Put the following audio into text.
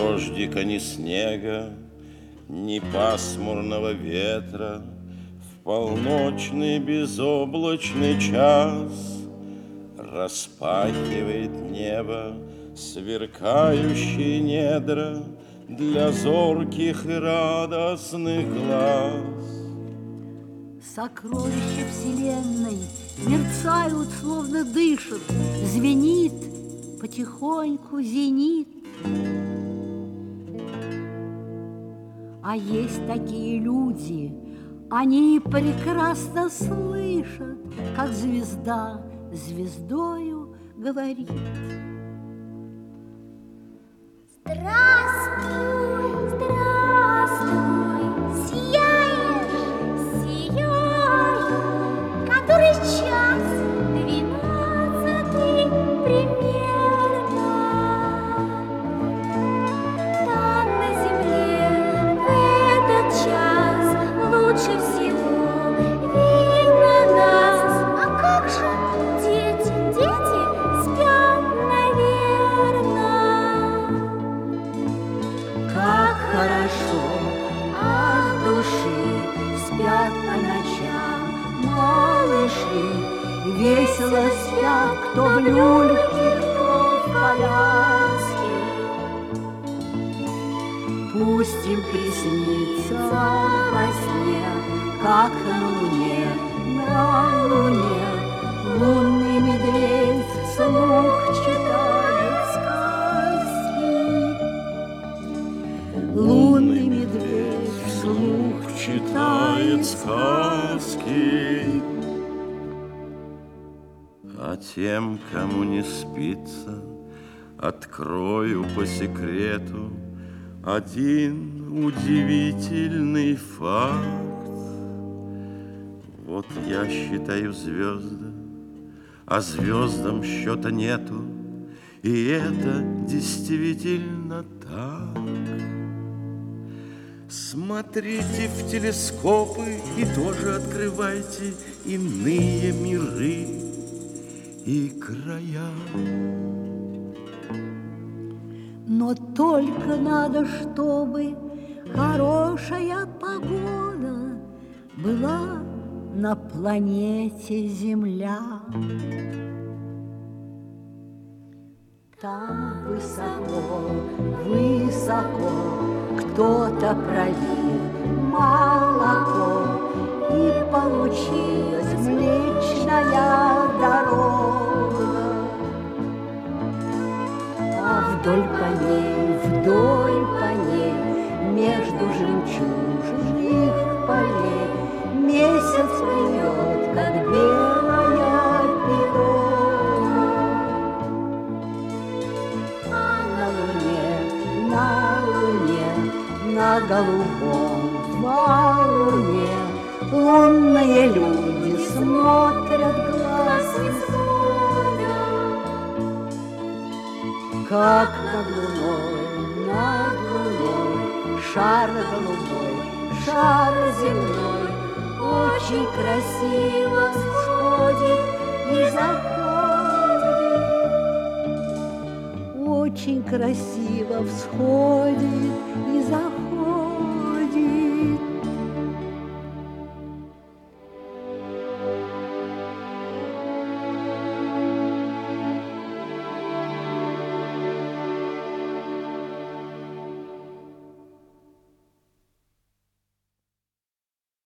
дождика, ни снега, ни пасмурного ветра. В полночный безоблачный час распахивает небо сверкающие недра для зорких и радостных глаз. Сокровища вселенной мерцают, словно дышат, звенит, потихоньку зенит. А есть такие люди, они прекрасно слышат, как звезда звездою говорит. Здравствуй, здравствуй, сияешь, сияю. Который час? 12-й примерно. Там на земле в этот час лучше всего видно нас. А как же дети? Дети спят, наверное. Как хорошо от души спят по ночам малыши, весело спят, кто в люльке, кто в коляске. Пусть им приснится во сне, как на луне, лунный медведь вслух читает сказки. Лунный медведь вслух читает сказки. А тем, кому не спится, открою по секрету один удивительный факт. Вот я считаю звезды, а звездам счета нету, и это действительно так. Смотрите в телескопы и тоже открывайте иные миры и края. Но только надо, чтобы хорошая погода была на планете Земля. Там высоко, высоко кто-то пролил молоко, и получилась Млечная дорога. А вдоль по ней, между жемчужных полей месяц плывет, как белая пирога. А на луне, на голубом валуне лунные люди смотрят глаз из года, как над луной шар голубой, шар земной очень красиво всходит и заходит, очень красиво всходит и заходит.